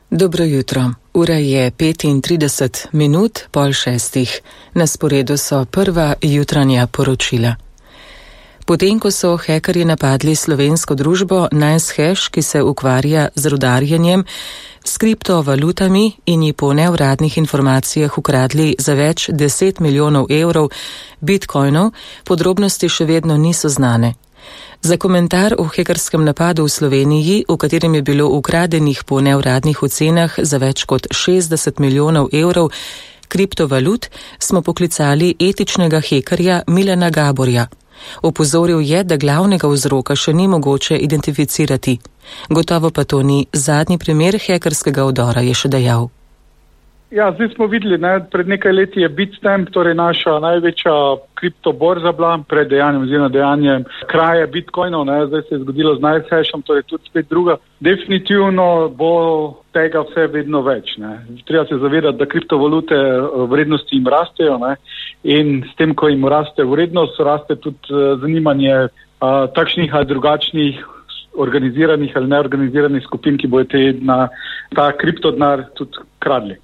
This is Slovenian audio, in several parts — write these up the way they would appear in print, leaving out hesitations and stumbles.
Dobro jutro. Ura je 35 pol šestih. Na sporedu so prva jutranja poročila. Potem, ko so hekerji napadli slovensko družbo NiceHash, ki se ukvarja z rudarjenjem s kriptovalutami in ji po neuradnih informacijah ukradli za več 10 milijonov evrov bitcoinov, podrobnosti še vedno niso znane. Za komentar o hekerskem napadu v Sloveniji, v katerem je bilo ukradenih po neuradnih ocenah za več kot 60 milijonov evrov kriptovalut, smo poklicali etičnega hekerja Milana Gaborja. Opozoril je, da glavnega vzroka še ni mogoče identificirati. Gotovo pa to ni zadnji primer hekerskega vdora, je še dejal. Ja, zdaj smo videli, pred nekaj leti je Bitstamp, torej naša največja kriptoborza bila pred dejanjem kraje bitcoinov, zdaj se je zgodilo z NiceHashom, torej tudi spet druga. Definitivno bo tega vse vedno več. Treba se zavedati, da kriptovalute vrednosti jim rastejo, in s tem, ko jim raste vrednost, raste tudi zanimanje takšnih ali drugačnih organiziranih ali neorganiziranih skupin, ki bodo ta kriptodenar tudi kradli.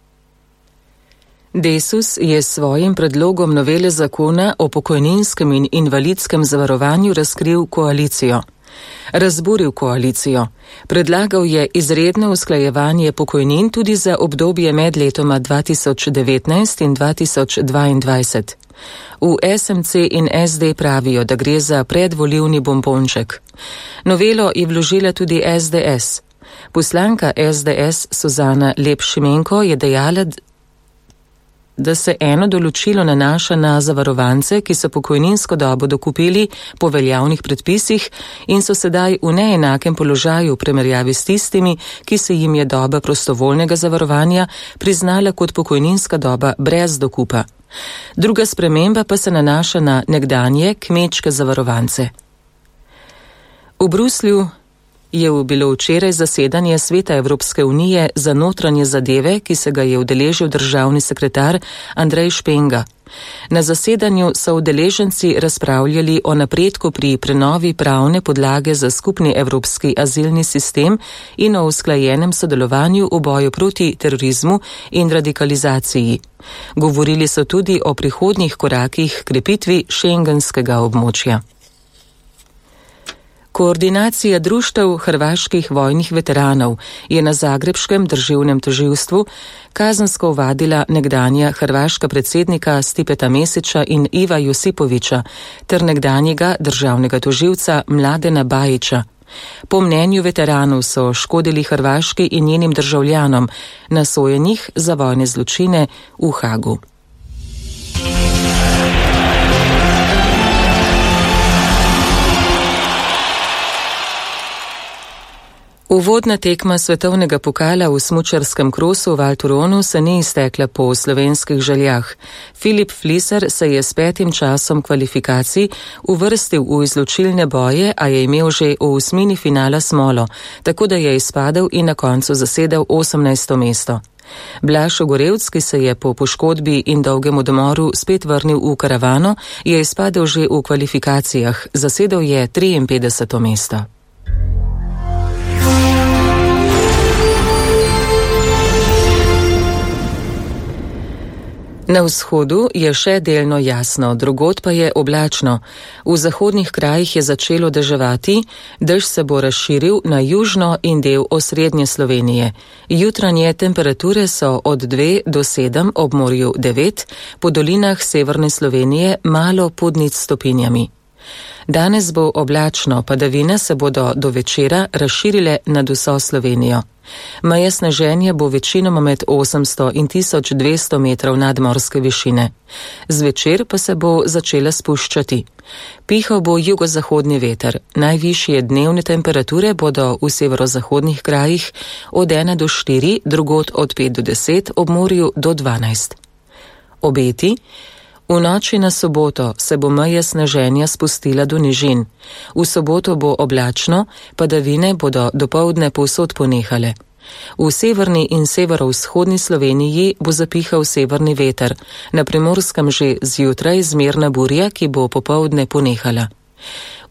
Desus je s svojim predlogom novele zakona o pokojninskem in invalidskem zavarovanju razkril koalicijo. Razburil koalicijo. Predlagal je izredno usklajevanje pokojnin tudi za obdobje med letoma 2019 in 2022. V SMC in SD pravijo, da gre za predvolilni bombonček. Novelo je vložila tudi SDS. Poslanka SDS Suzana Lep-Šimenko je dejala, da se eno določilo nanaša na zavarovance, ki so pokojninsko dobo dokupili po veljavnih predpisih in so sedaj v neenakem položaju v primerjavi s tistimi, ki se jim je doba prostovoljnega zavarovanja priznala kot pokojninska doba brez dokupa. Druga sprememba pa se nanaša na nekdanje kmečke zavarovance. V Bruslju je bilo včeraj zasedanje Sveta Evropske unije za notranje zadeve, ki se ga je udeležil državni sekretar Andrej Špenga. Na zasedanju so udeleženci razpravljali o napredku pri prenovi pravne podlage za skupni evropski azilni sistem in o usklajenem sodelovanju v boju proti terorizmu in radikalizaciji. Govorili so tudi o prihodnjih korakih k krepitvi šengenskega območja. Koordinacija društev hrvaških vojnih veteranov je na zagrebškem državnem tožilstvu kazensko ovadila nekdanja hrvaška predsednika Stipeta Mesića in Iva Josipovića ter nekdanjega državnega tožilca Mladena Bajića. Po mnenju veteranov so škodili Hrvaški in njenim državljanom, nasojenih za vojne zločine v Hagu. Uvodna tekma svetovnega pokala v smučarskem krosu v Val Thoronu se ni iztekla po slovenskih željah. Filip Fliser se je s 5. časom kvalifikacij uvrstil v izločilne boje, a je imel že v osmini finala smolo, tako da je izpadel in na koncu zasedel 18. mesto. Blaž Ogorevc, ki se je po poškodbi in dolgem odmoru spet vrnil v karavano, je izpadel že v kvalifikacijah, zasedel je 53. mesto. Na vzhodu je še delno jasno, drugod pa je oblačno. V zahodnih krajih je začelo deževati, dež se bo razširil na južno in del osrednje Slovenije. Jutranje temperature so od 2 do 7, ob morju 9, po dolinah severne Slovenije malo pod 0 stopinjami. Danes bo oblačno, padavine se bodo do večera razširile nad vso Slovenijo. Meja sneženja bo večinoma med 800 in 1200 metrov nadmorske višine. Zvečer pa se bo začela spuščati. Pihal bo jugozahodni veter. Najvišje dnevne temperature bodo v severozahodnih krajih od 1 do 4, drugod od 5 do 10, ob morju do 12. Obeti. V noči na soboto se bo meja sneženja spustila do nižin. V soboto bo oblačno, padavine bodo dopoldne povsod ponehale. V severni in severovzhodni Sloveniji bo zapihal severni veter, na Primorskem že zjutraj zmerna burja, ki bo popoldne ponehala.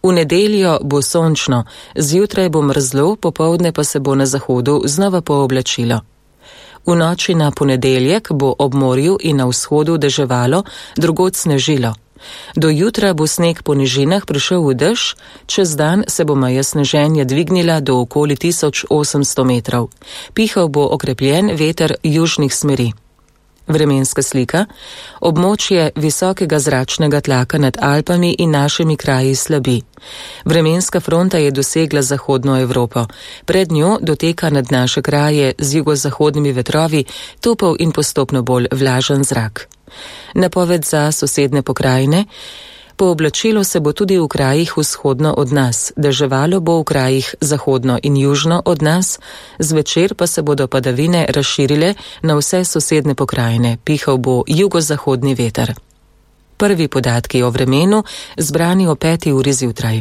V nedeljo bo sončno, zjutraj bo mrzlo, popoldne pa se bo na zahodu znova pooblačilo. V noči na ponedeljek bo ob morju in na vzhodu deževalo, drugod snežilo. Do jutra bo sneg po nižinah prišel v dež, čez dan se bo meja sneženja dvignila do okoli 1800 metrov. Pihal bo okrepljen veter južnih smeri. Vremenska slika. Območje visokega zračnega tlaka nad Alpami in našimi kraji slabi. Vremenska fronta je dosegla zahodno Evropo. Pred njo doteka nad naše kraje z jugozahodnimi vetrovi topel in postopno bolj vlažen zrak. Napoved za sosedne pokrajine. Pooblačilo se bo tudi v krajih vzhodno od nas, deževalo bo v krajih zahodno in južno od nas, zvečer pa se bodo padavine razširile na vse sosedne pokrajine, pihal bo jugozahodni veter. Prvi podatki o vremenu zbrani o 5. uri zjutraj.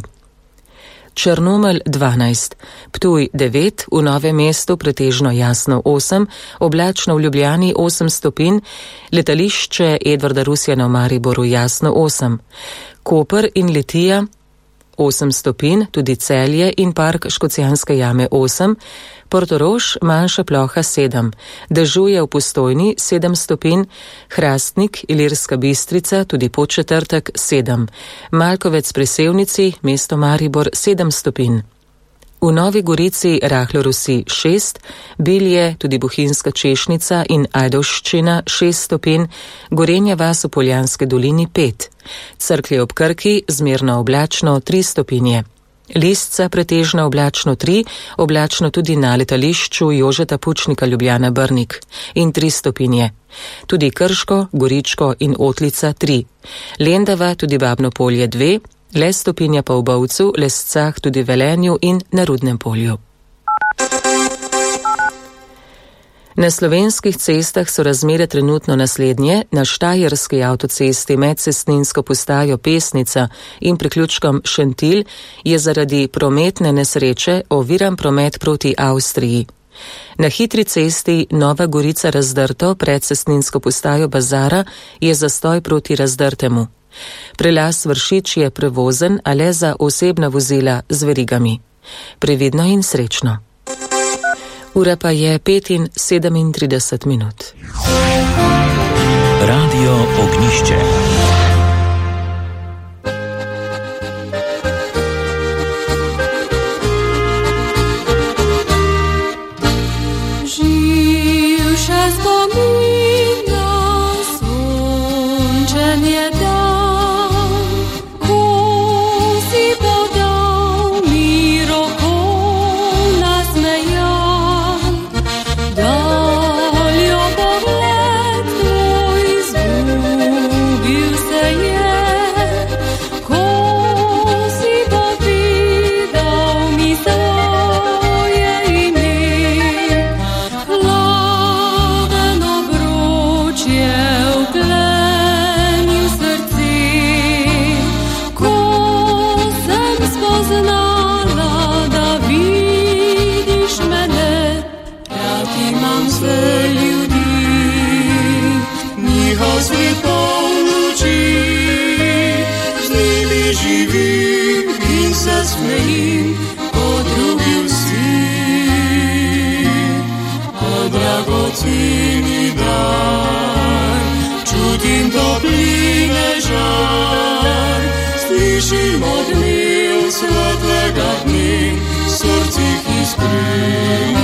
Črnomelj 12, Ptuj 9, v Novem mestu pretežno jasno 8, oblačno v Ljubljani 8 stopinj, letališče Edvarda Rusjana v Mariboru jasno 8, Koper in Litija 8 stopinj, tudi Celje in park Škocjanske jame 8, Portorož manjša ploha 7, dežuje v Postojni 7 stopinj, Hrastnik, Ilirska Bistrica, tudi Podčetrtek 7, Malkovec pri Sevnici, mesto Maribor 7 stopinj. V Novi Gorici rahlo rusi 6, Bilje, tudi Bohinjska Češnica in Ajdovščina 6 stopinj, Gorenja vas v Poljanske dolini 5, Cerklje ob Krki zmerno oblačno 3 stopinje. Lisca pretežno oblačno 3, oblačno tudi na letališču Jožeta Pučnika Ljubljana Brnik in 3 stopinje. Tudi Krško, Goričko in Otlica 3. Lendava, tudi Babno Polje 2, le stopinja pa v Bovcu, Lescah, tudi Velenju in na Rudnem polju. Na slovenskih cestah so razmere trenutno naslednje. Na štajerski avtocesti med cestninsko postajo Pesnica in priključkom Šentilj je zaradi prometne nesreče oviran promet proti Avstriji. Na hitri cesti Nova Gorica Razdrto pred cestninsko postajo Bazara je zastoj proti Razdrtemu. Prelaz Vršič je prevozen, a le za osebna vozila z verigami. Previdno in srečno. Ura pa je 5:37. Radio Ognišče. Čutim topline žar, slišim odmev svetlega dne, v srcih iskri.